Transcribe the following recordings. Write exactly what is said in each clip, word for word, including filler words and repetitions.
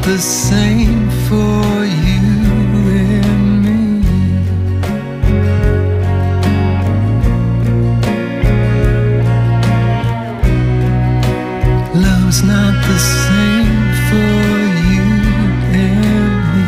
the same for you and me. Love's not the same for you and me.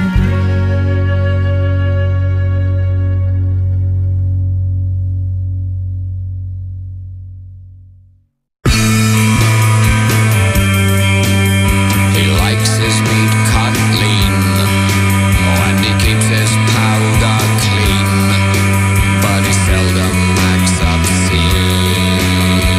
He likes his meat cut lean, oh, and he keeps his powder clean, but he seldom acts obscene.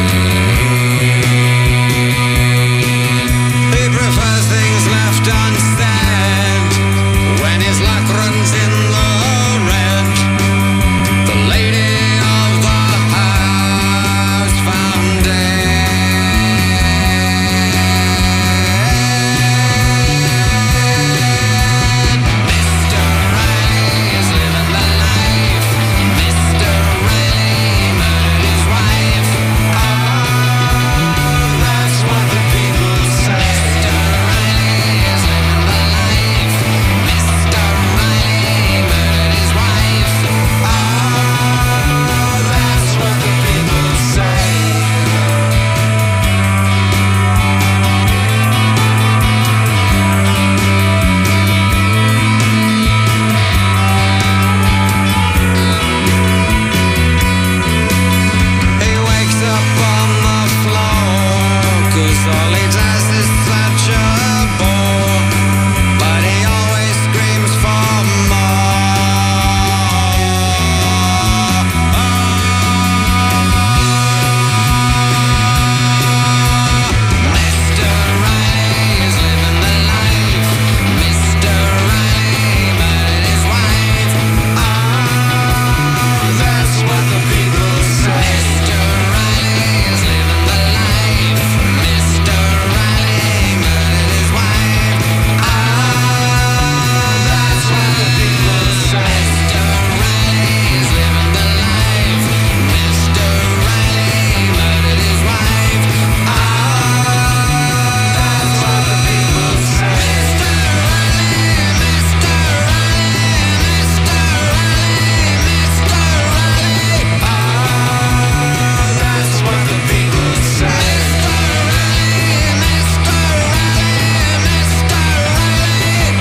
He prefers things left unsaid when his luck runs in the red. The lady of the house found dead. Mister Riley is living the life. Mister Riley murdered his wife. Oh, that's what the people say. Mister Riley is living the life. Mister Riley murdered his wife. Oh, that's what the people say. He wakes up on the floor, 'cause all he does is such a bore. But he always screams for more. Mister Riley is living the life. Mister Riley murdered his wife. Oh, that's what the people say. Mister Riley is living the life. Mister Riley murdered his wife. Oh, that's what the people say. Mister Riley is living the life. Mister Riley murdered his wife. Oh, that's what the people say. Mister Riley, Mister Riley, Mister Riley, Mister Riley. Oh, that's what the people say. Mister Riley, Mister Riley, Mister Riley.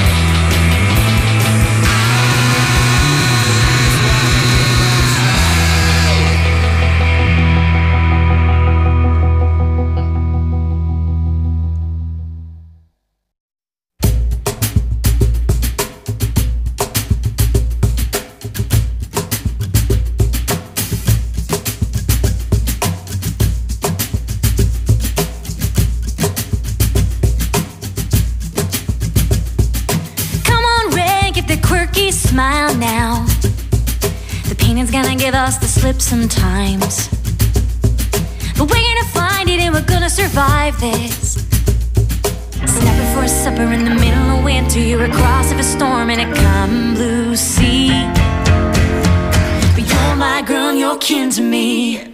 Come on, Ray, give the quirky smile now. The painting's gonna give us the slip sometimes. But we're gonna find it and we're gonna survive this. Snapping for a supper in the middle of winter. You're across of a storm in a calm blue sea. But you're my girl and you're kin to me.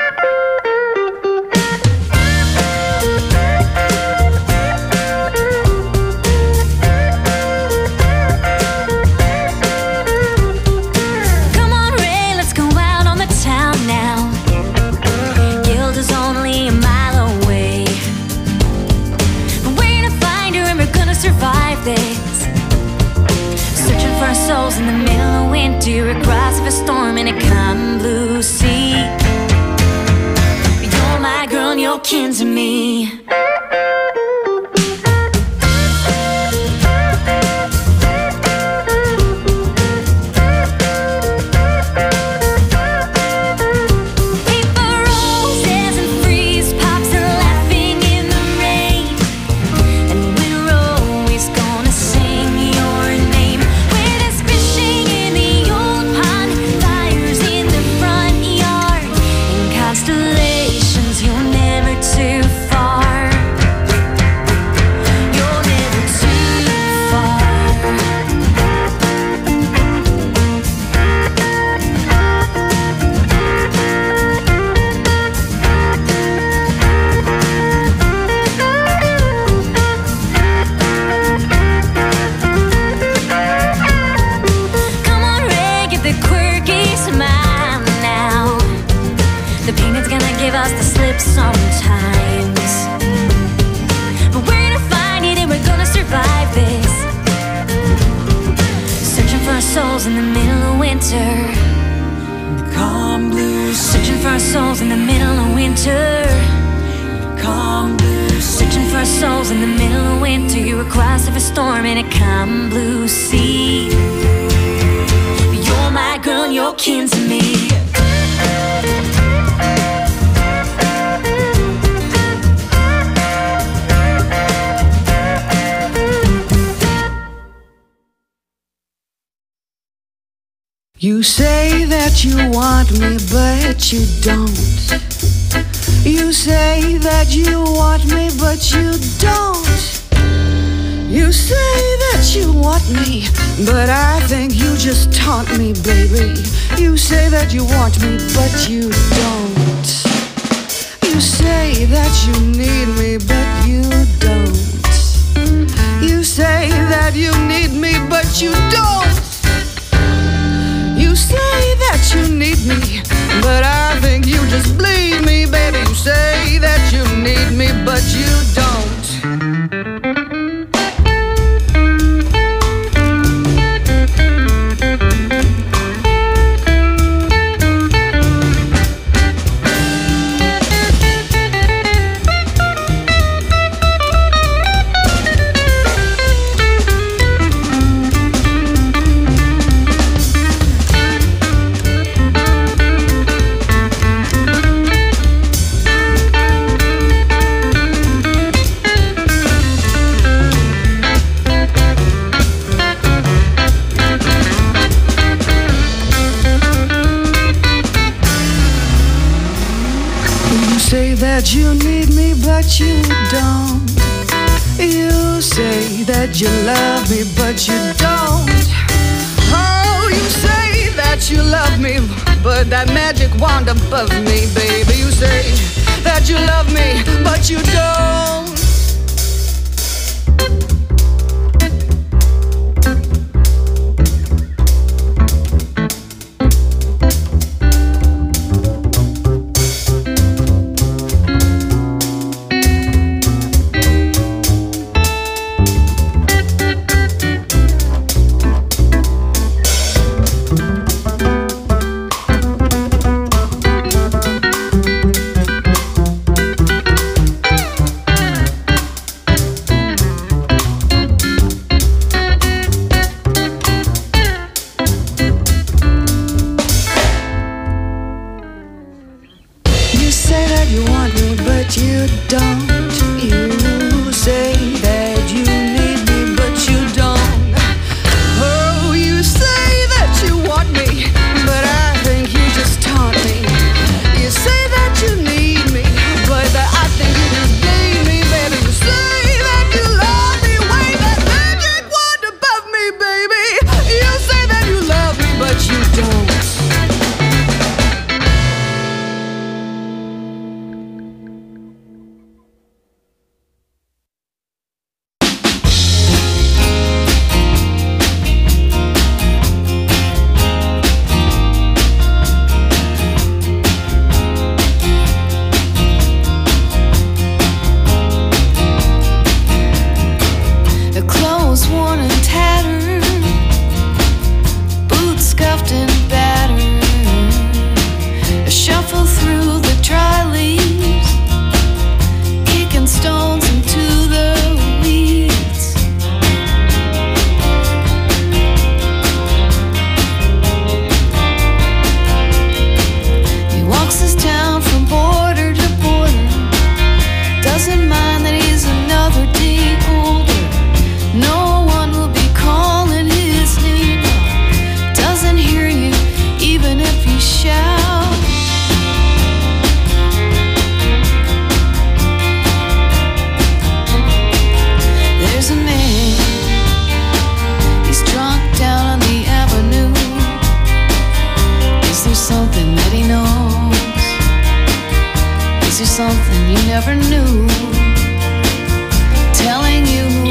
Come on, Ray, let's go out on the town now. Guild is only a mile away. But we're gonna find her and we're gonna survive this. Searching for our souls in the middle of winter, across of a storm in a calm blue sea. You're my girl and you're kin to me. Paper roses and freeze pops and laughing in the rain. And we're always gonna sing your name. When there's fishing in the old pond, fires in the front yard, and constellations, you're never too far. the quirky smile now. The pain is gonna give us the slip sometimes, but we're gonna find it and we're gonna survive this. Searching for our souls in the middle of winter. Calm blues. Searching for our souls in the middle of winter. Calm blues. Searching for our souls in the middle of winter. You're across of a storm in a calm blue sea. You're my girl and you're kin to me. You say that you want me, but you don't. You say that you want me, but you don't. You say that you want me, but I think you just taunt me, baby. You say that you want me, but you don't. You say that you need me, but you don't. You say that you need me, but you don't. You say that you need me, but I think you just bleed me, baby. You say that you need me, but you don't. That you need me, but you don't. You say that you love me, but you don't. Oh, you say that you love me, but that magic wand above me, baby. You say that you love me, but you don't.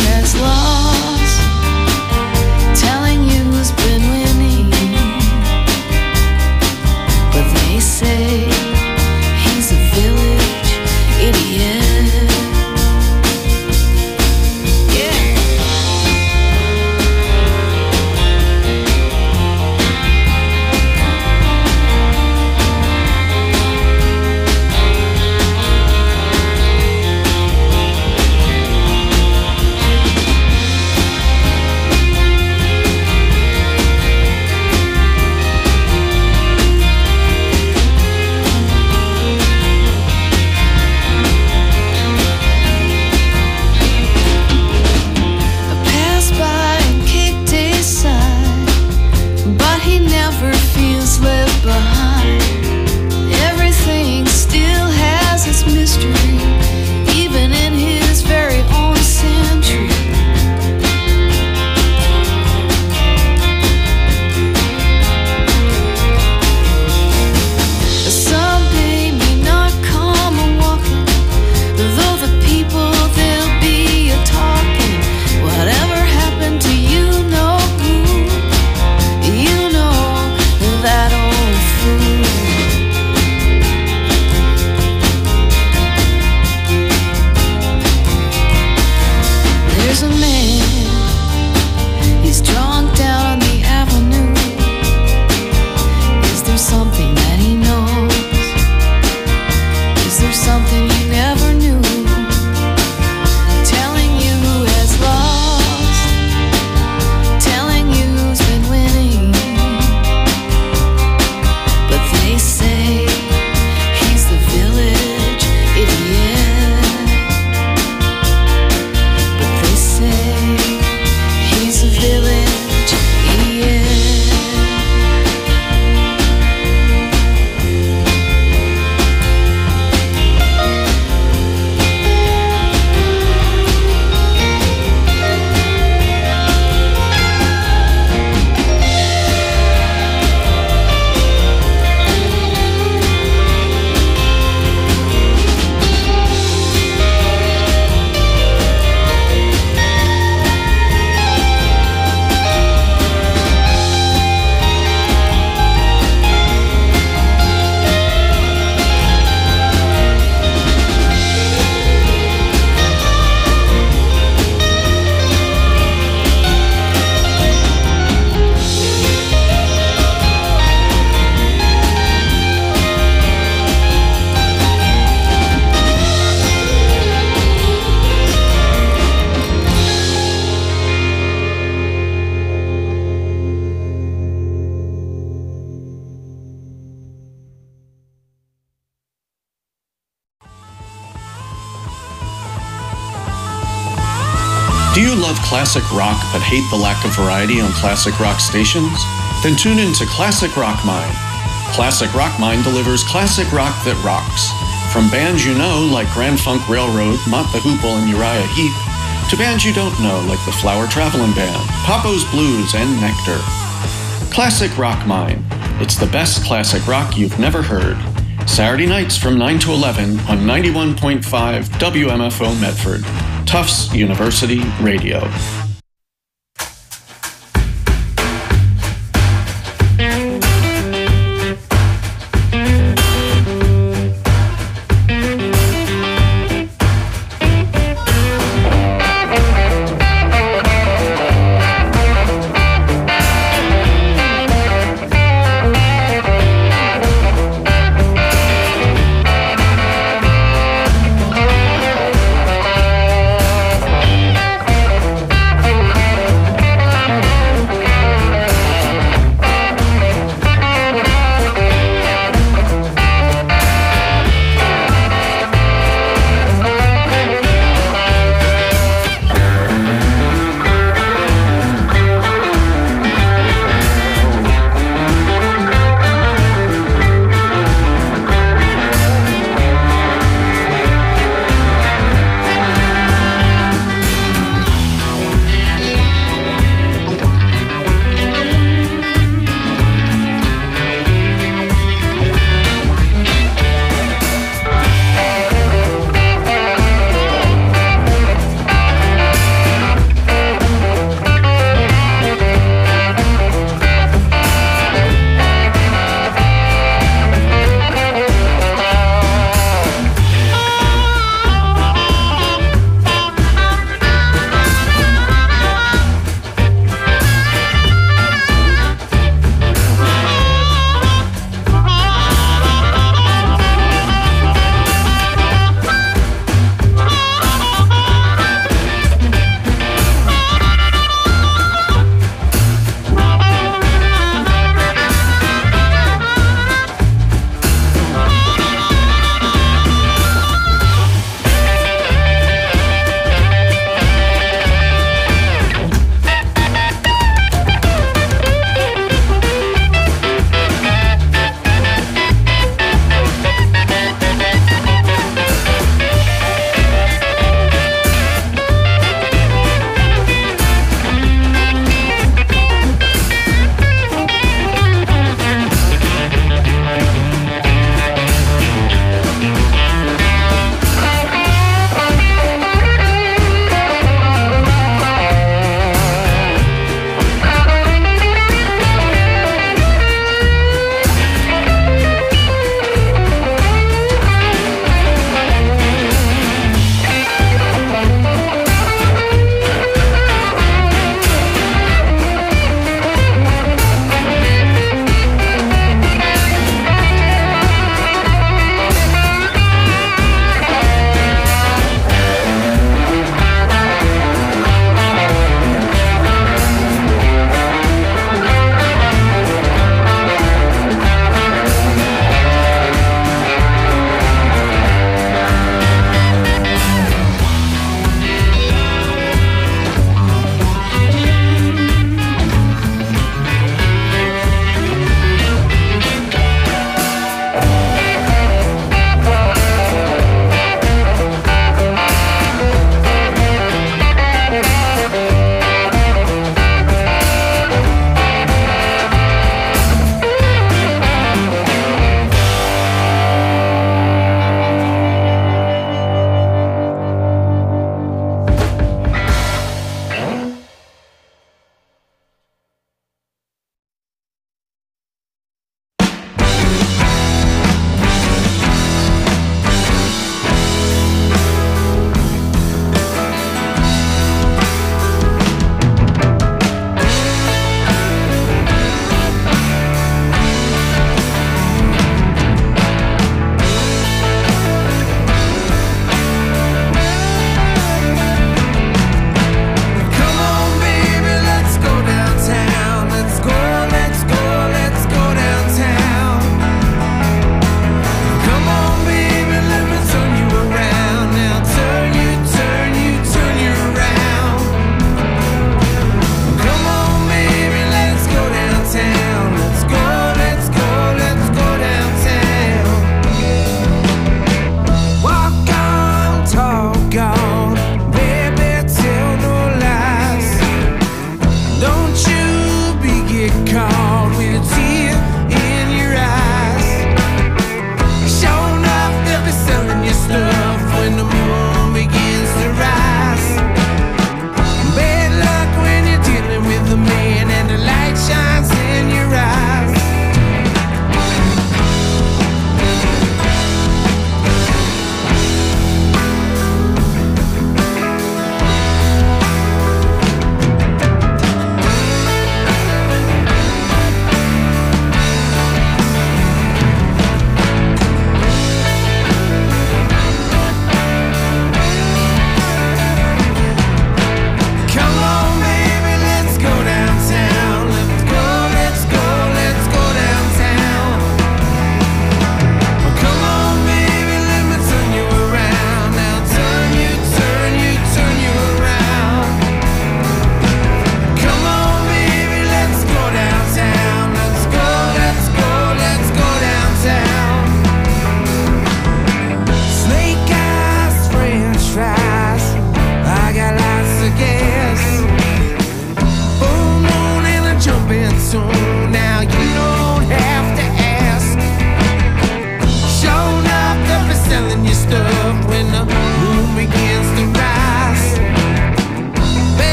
Telling you who's been winning. Do you love classic rock but hate the lack of variety on classic rock stations? Then tune in to Classic Rock Mine. Classic Rock Mine delivers classic rock that rocks. From bands you know like Grand Funk Railroad, Mott the Hoople, and Uriah Heep, to bands you don't know like the Flower Traveling Band, Papo's Blues, and Nectar. Classic Rock Mine. It's the best classic rock you've never heard. Saturday nights from nine to eleven on ninety-one point five W M F O Medford, Tufts University Radio.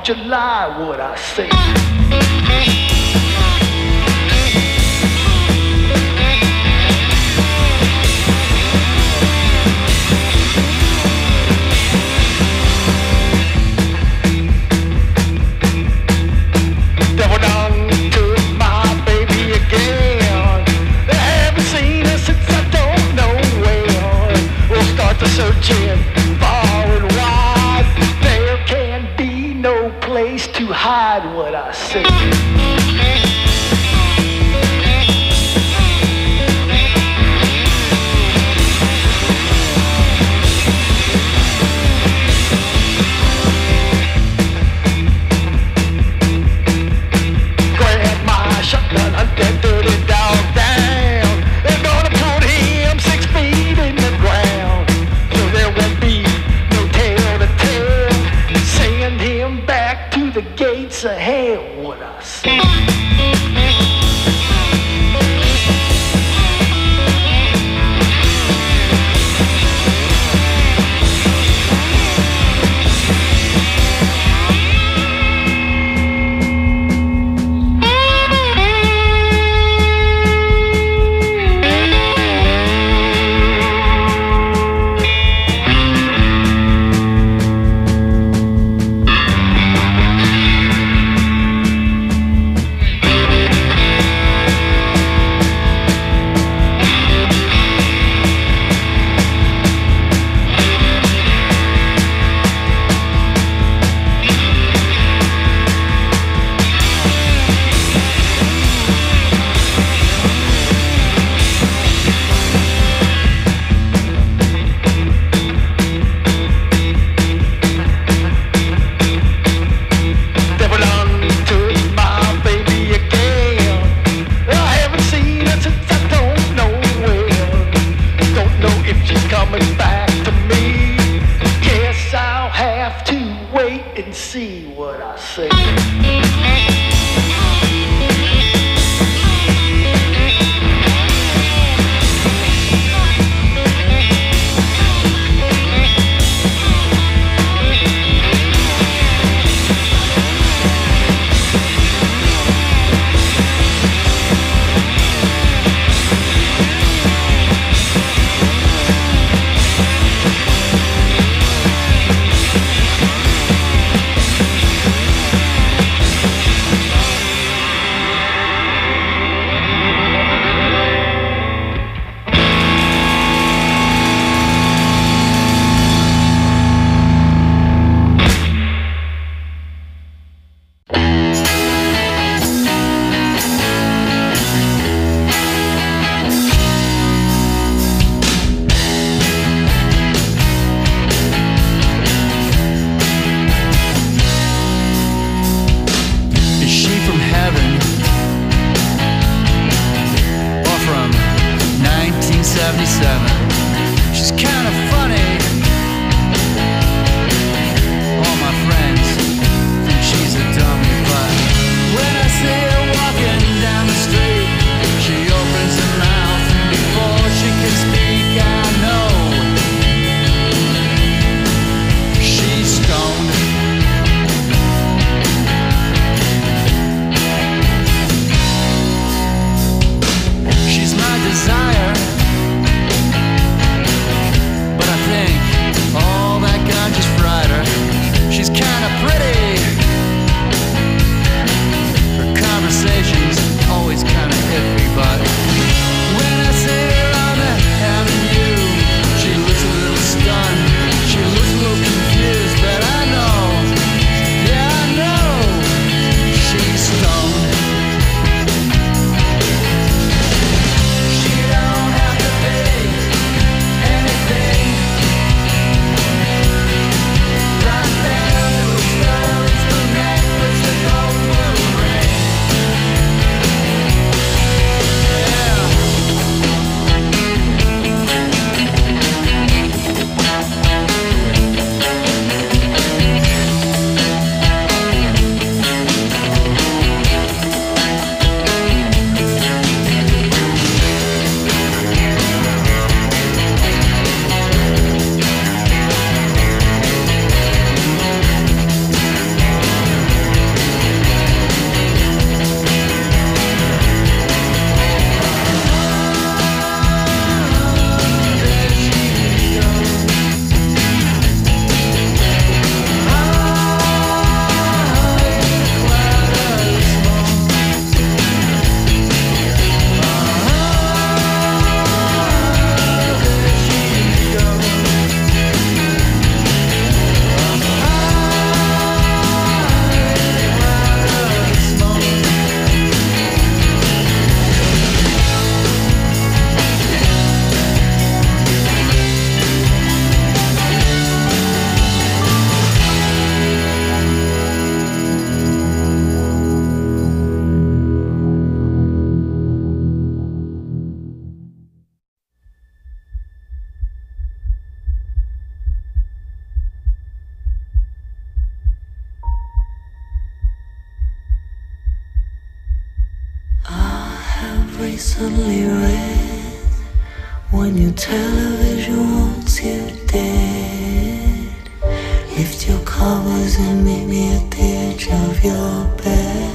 July, what I say. Devil done took my baby again. I haven't seen her since I don't know where. We'll start the searching far and wide. There can be no place to hide, what I say. Shotgun, hunt that dirty dog down. They're gonna put him six feet in the ground, so there won't be no tale to tell. Send him back to the gates of hell, what I say. recently read, when your television wants you dead, lift your covers and meet me at the edge of your bed.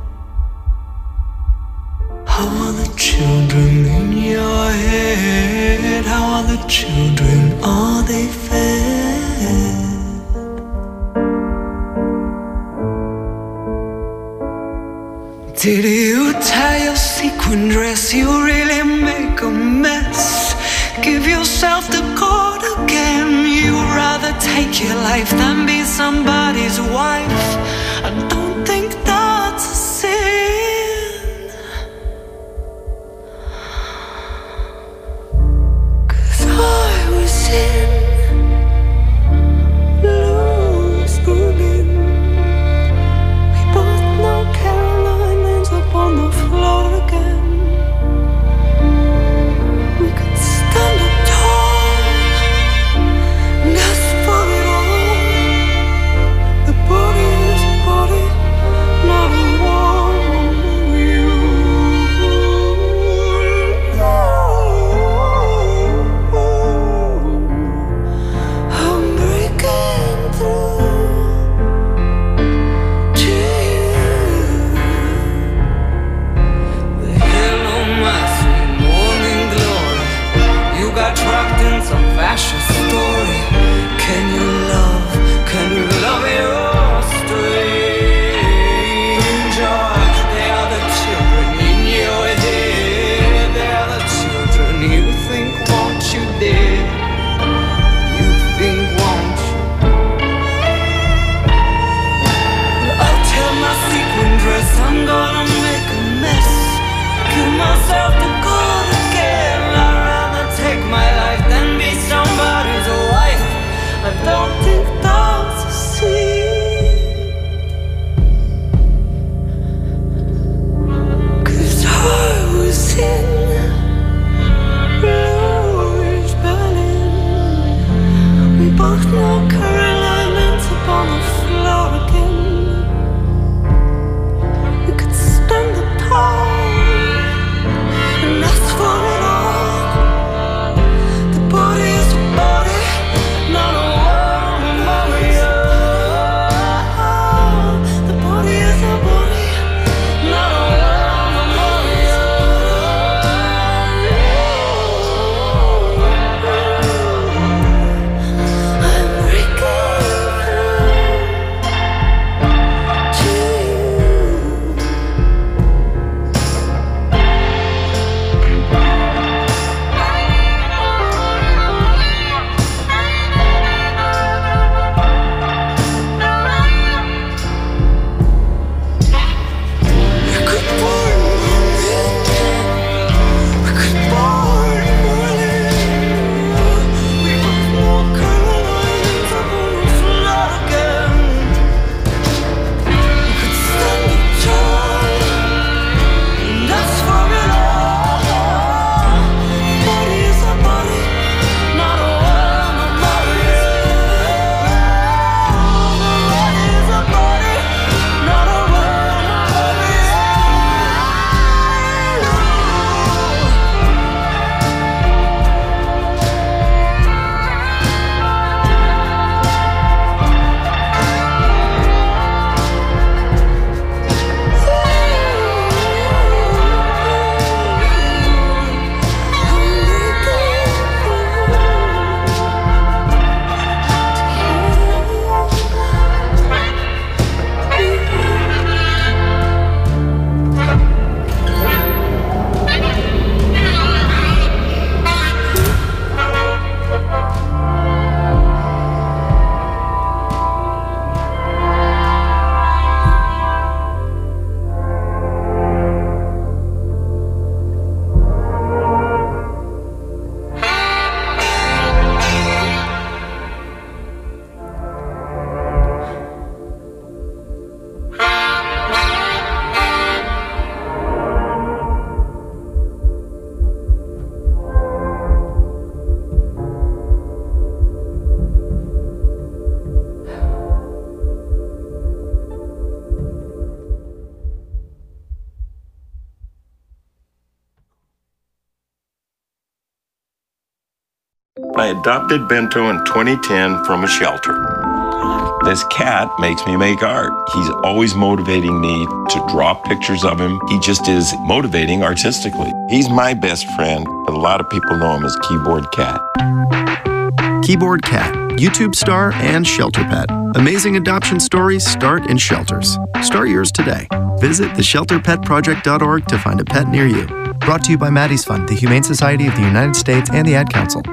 How are the children in your head? How are the children? Are they fed? Did you tie your sequin dress? You really make a mess. Give yourself the cord again. You'd rather take your life than be somebody's wife. I don't think that's a sin, 'cause I was in loose booting. We both know Caroline ends up on the floor again. We could stand up tall and ask for it all. The booty is I adopted Bento in twenty ten from a shelter. This cat makes me make art. He's always motivating me to draw pictures of him. He just is motivating artistically. He's my best friend, but a lot of people know him as Keyboard Cat. Keyboard Cat, YouTube star and shelter pet. Amazing adoption stories start in shelters. Start yours today. Visit the shelter pet project dot org to find a pet near you. Brought to you by Maddie's Fund, the Humane Society of the United States, and the Ad Council.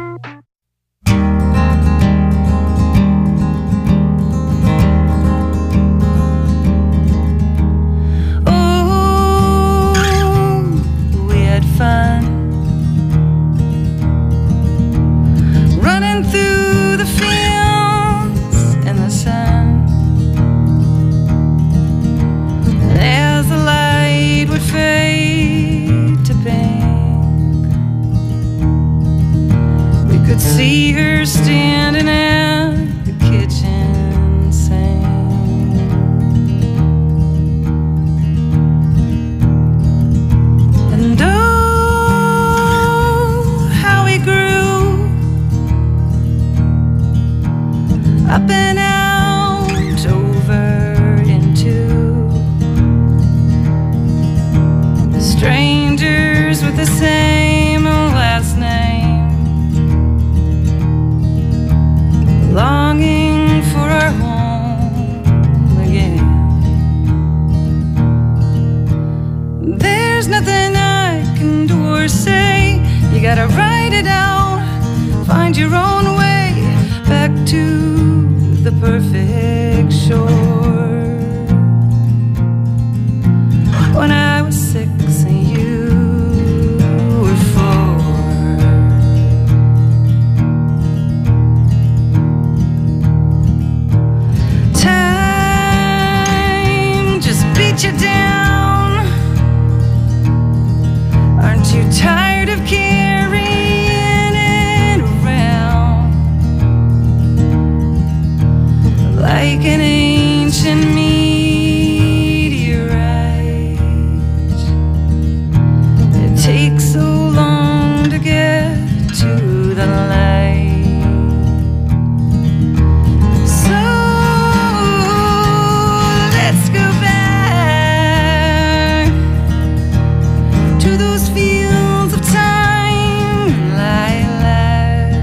See her standing at the kitchen sink. And oh, how he grew up and out over into strangers with the same last name, longing for our home again. There's nothing I can do or say. You gotta write it out, find your own way back to the perfect shore. When I was six and you were four. You down. Aren't you tired of carrying it around like an ancient meteorite? It takes so long to get to the light. So let's go back to those fields of time, lilac,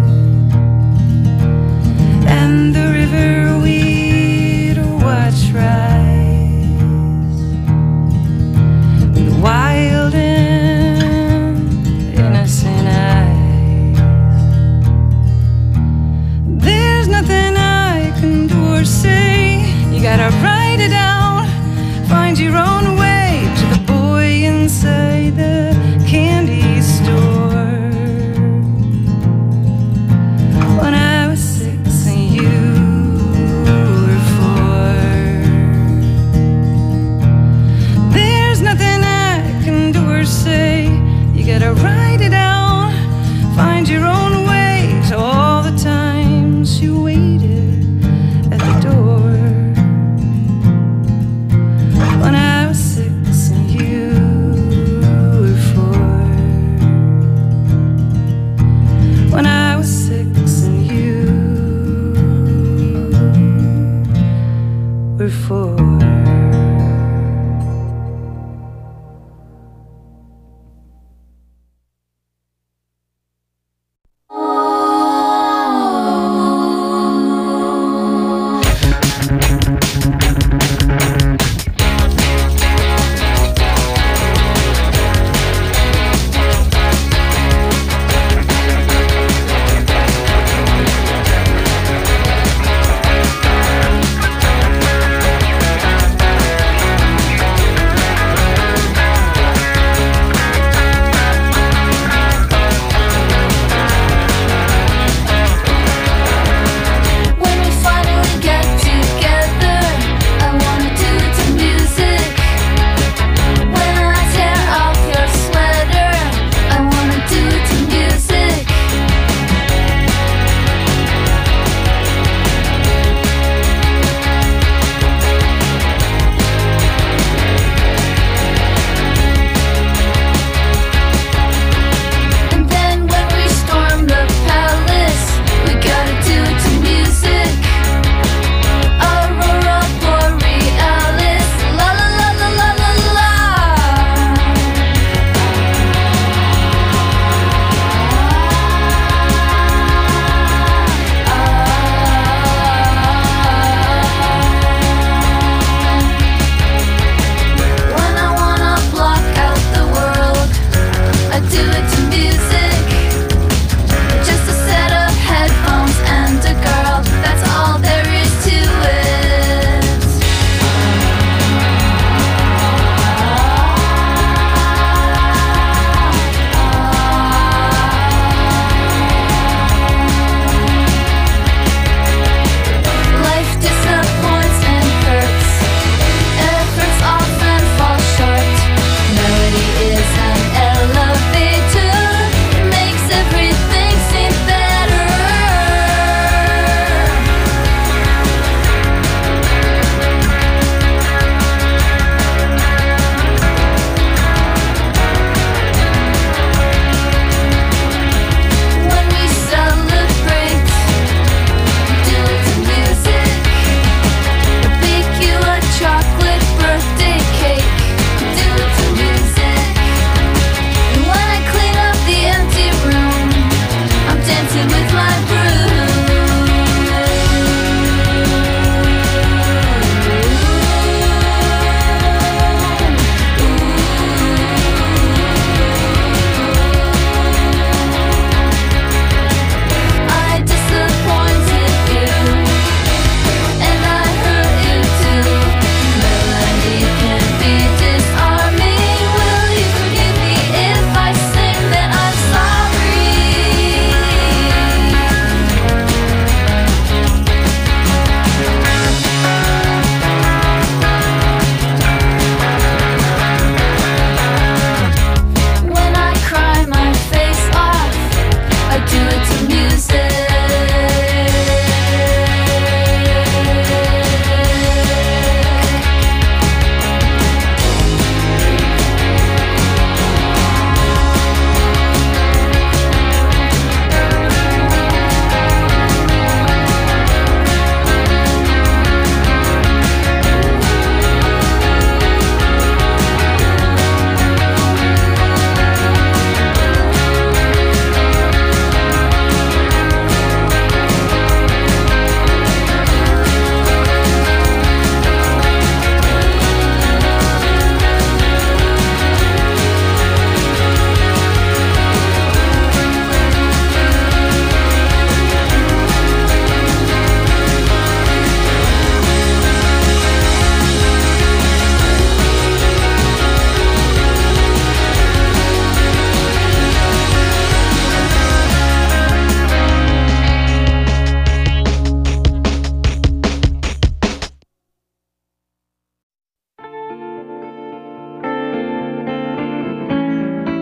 and the river we'd watch rise, with wild and innocent eyes. There's nothing I can do or say. You gotta write it out, find your own way to the boy inside the candy store. When I was six and you were four. There's nothing I can do or say. You gotta write it out, find your own way to all the times you waited at the door. When I was six and you were four. When I was six and you were four.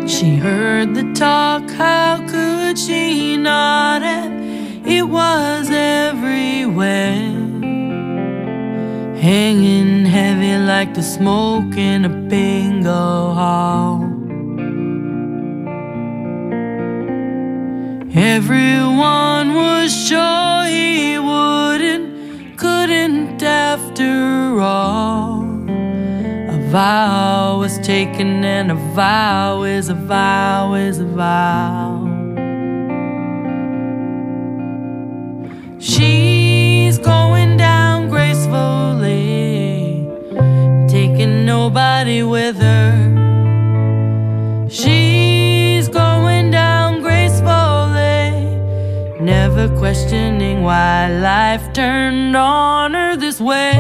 She heard the talk, how could she not have? It was everywhere, hanging heavy like the smoke in a bingo hall. Everyone was sure he wouldn't, couldn't after all. A vow was taken, and a vow is a vow is a vow. She's going down gracefully, taking nobody with her. She's going down gracefully, never questioning why life turned on her this way.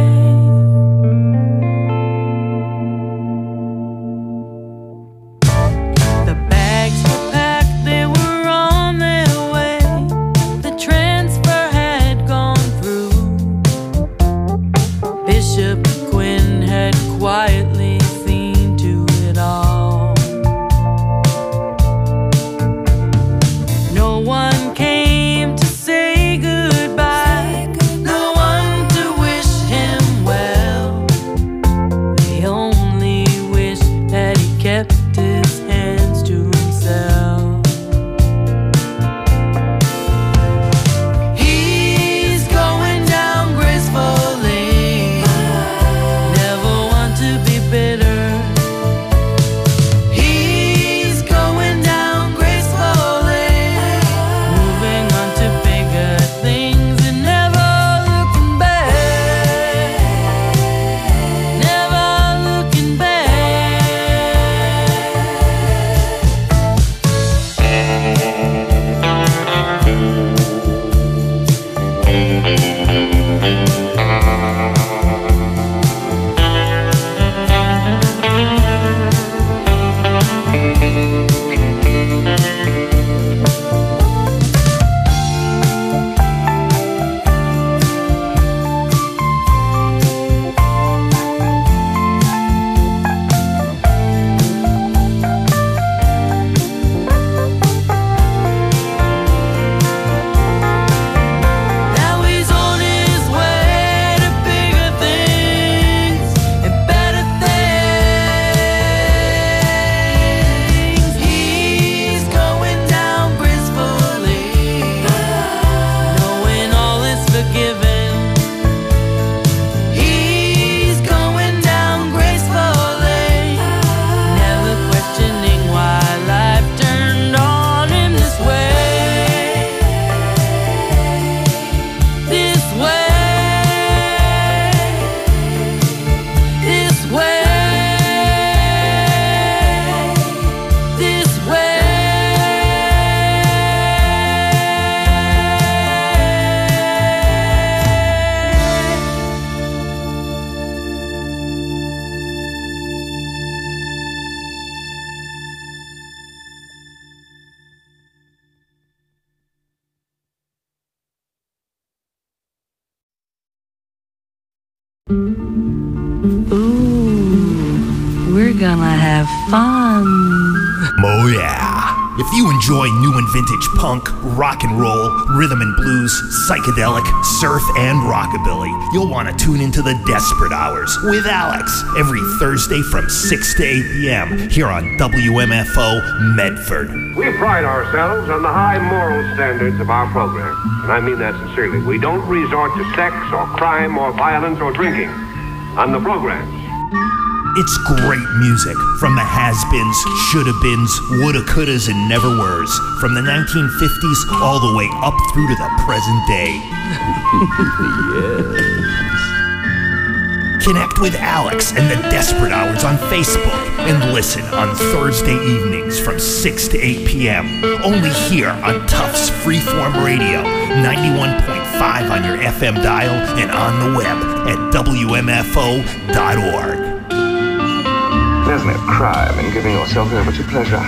The bags were packed, they were on their way. The transfer had gone through. Bishop Quinn had quietly seen to it all. No one came to say goodbye, no one to wish him well. They only wished that he kept his hands to himself. He's going down gracefully, never want to be bitter. He's going down gracefully, moving on to bigger things and never looking back, never looking back. Now he's on his way to bigger things and better things. He's going down gracefully, knowing all is forgiven. He's going down gracefully, never questioning why life turned on him this way. This way, this way, this Ooh, we're gonna have fun. Oh yeah. If you enjoy new and vintage punk, rock and roll, rhythm and blues, psychedelic, surf, and rockabilly, you'll want to tune into the Desperate Hours with Alex every Thursday from six to eight p.m. here on W M F O Medford. We pride ourselves on the high moral standards of our program, and I mean that sincerely. We don't resort to sex or crime or violence or drinking on the programs. It's great music from the has-beens, shoulda-beens, woulda-couldas, and never-weres, from the nineteen fifties all the way up through to the present day. Yes. Connect with Alex and the Desperate Hours on Facebook and listen on Thursday evenings from six to eight p.m. only here on Tufts Freeform Radio, ninety-one point five on your F M dial and on the web at W M F O dot org. There's no crime in giving yourself over to pleasure.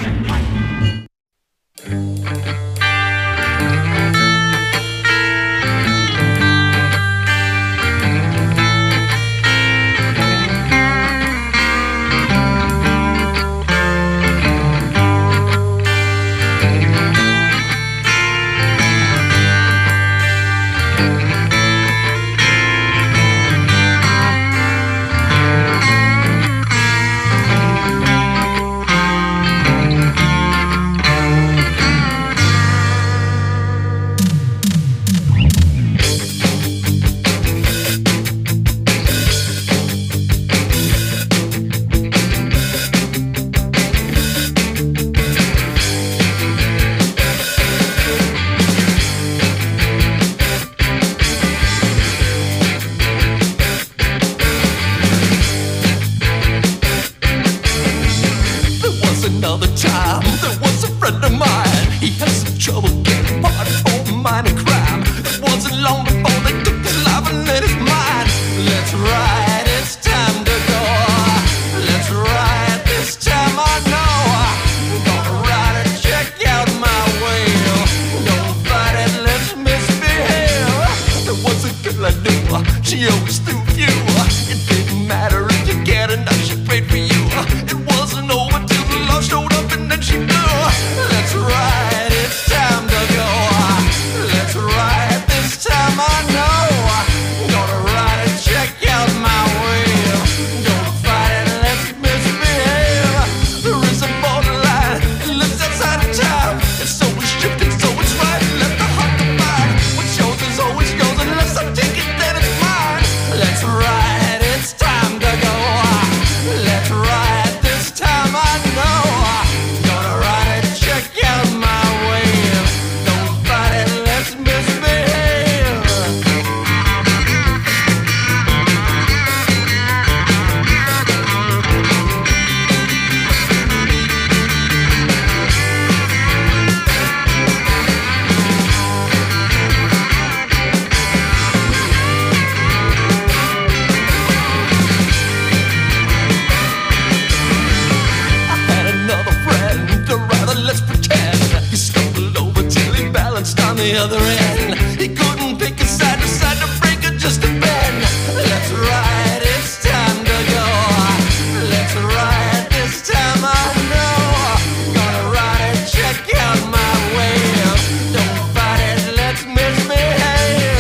the other end. He couldn't pick a side, decide to break it just a bend. Let's ride, it's time to go. Let's ride, this time I know. Gonna ride and check out my wave. Don't fight it, let's misbehave.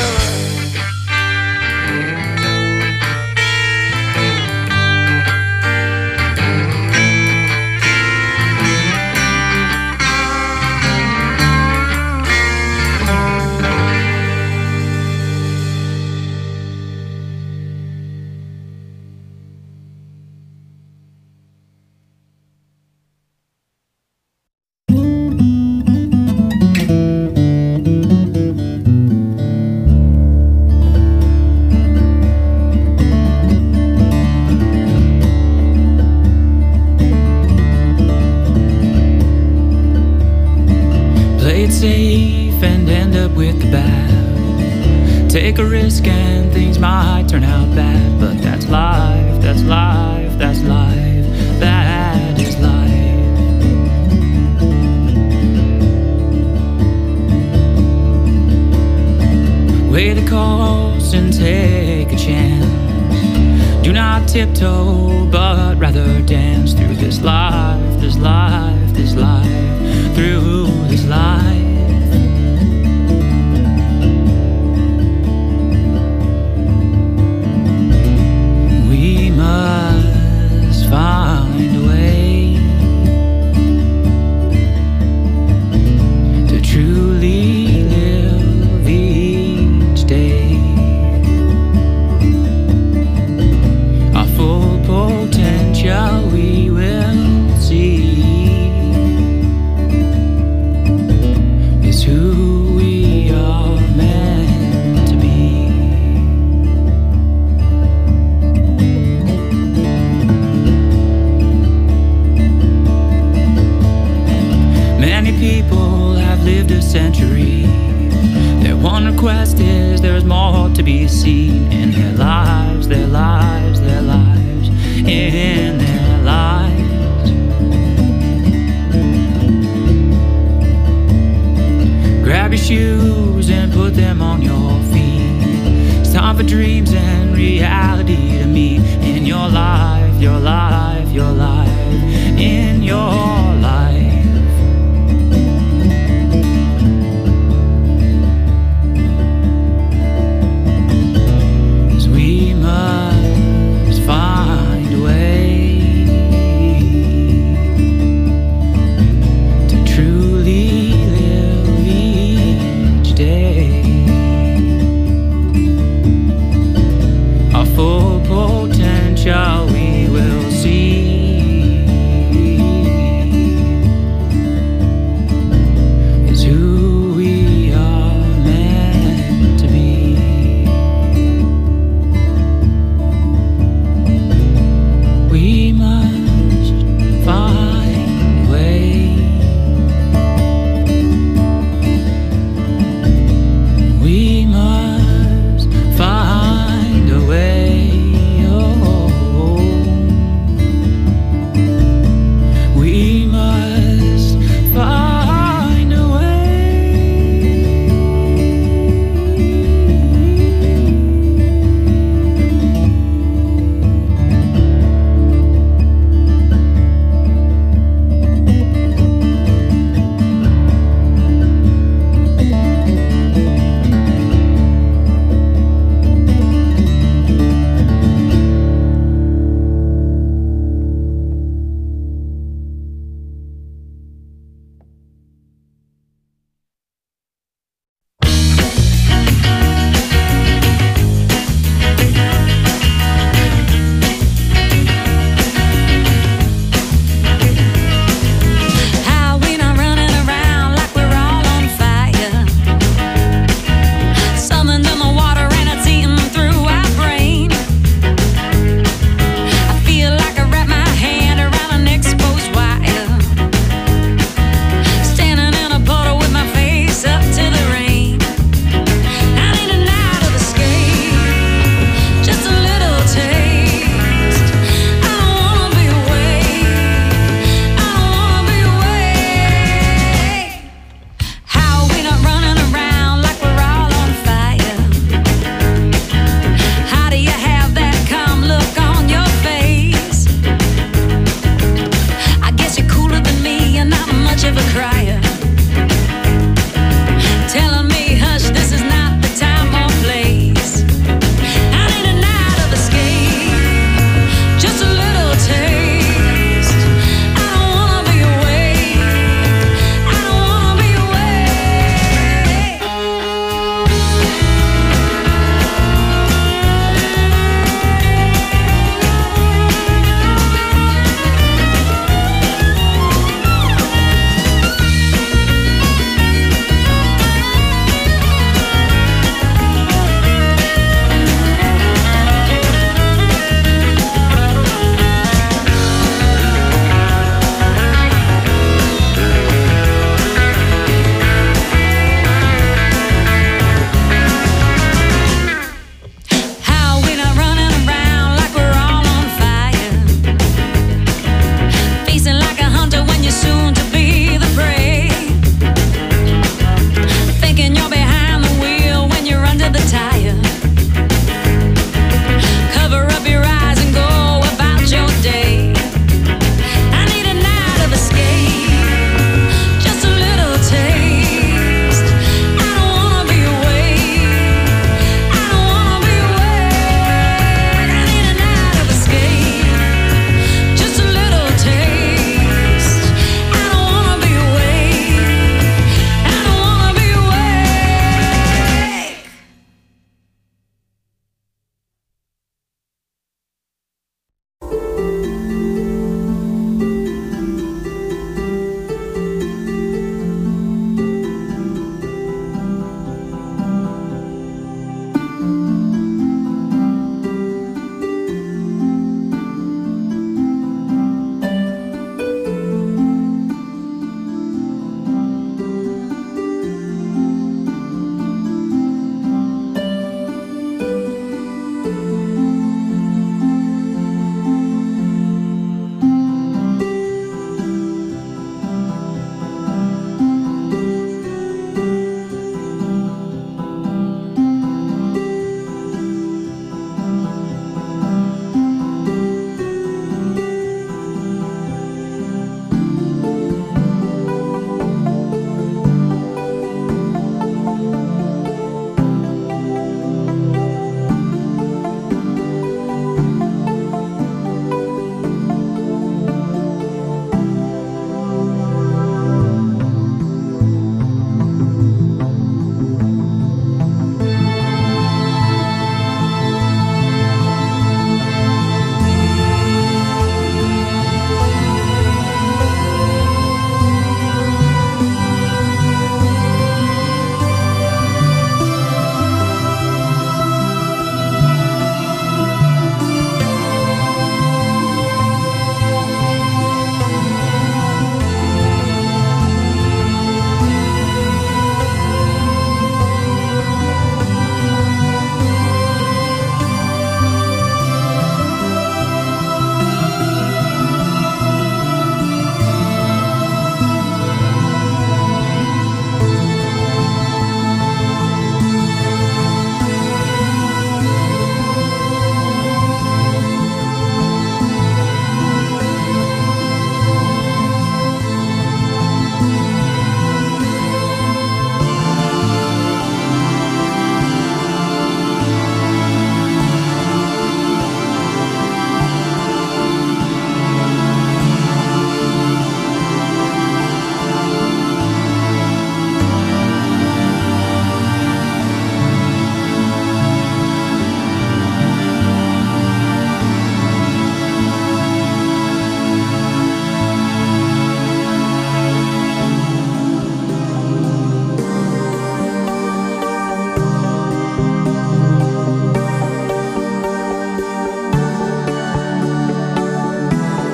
Safe and end up with the bad. Take a risk and things might turn out bad, but that's life, that's life, that's life, that is life. Weigh the cost and take a chance. Do not tiptoe, but rather dance through this life, this life, this life, through this life. We must find a way to truly live each day. Our full potential we will see. Is who we are meant to be. Many people have lived a century. Their one request is there's more to be seen in their lives, their lives, their lives, in their lives. Grab your shoes and put them on your feet. It's time for dreams and reality to meet in your life, your life, your life, in your life. Must find a way to truly live each day. Our full potential we will see. Is who we are meant to be. We must find